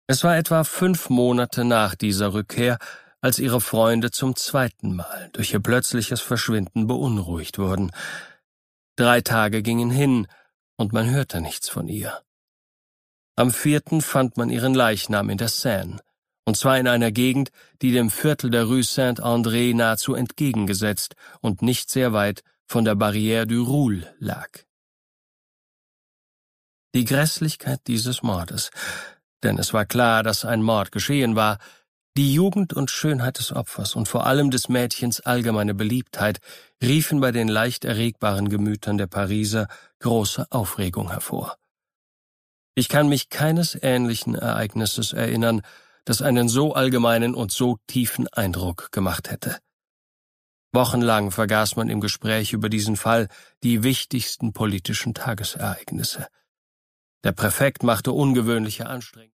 Es war etwa 5 Monate nach dieser Rückkehr, als ihre Freunde zum 2. Mal durch ihr plötzliches Verschwinden beunruhigt wurden. 3 Tage gingen hin, und man hörte nichts von ihr. Am 4. fand man ihren Leichnam in der Seine, und zwar in einer Gegend, die dem Viertel der Rue Saint-André nahezu entgegengesetzt und nicht sehr weit von der Barrière du Roule lag. Die Grässlichkeit dieses Mordes, denn es war klar, dass ein Mord geschehen war, die Jugend und Schönheit des Opfers und vor allem des Mädchens allgemeine Beliebtheit riefen bei den leicht erregbaren Gemütern der Pariser große Aufregung hervor. Ich kann mich keines ähnlichen Ereignisses erinnern, das einen so allgemeinen und so tiefen Eindruck gemacht hätte. Wochenlang vergaß man im Gespräch über diesen Fall die wichtigsten politischen Tagesereignisse. Der Präfekt machte ungewöhnliche Anstrengungen.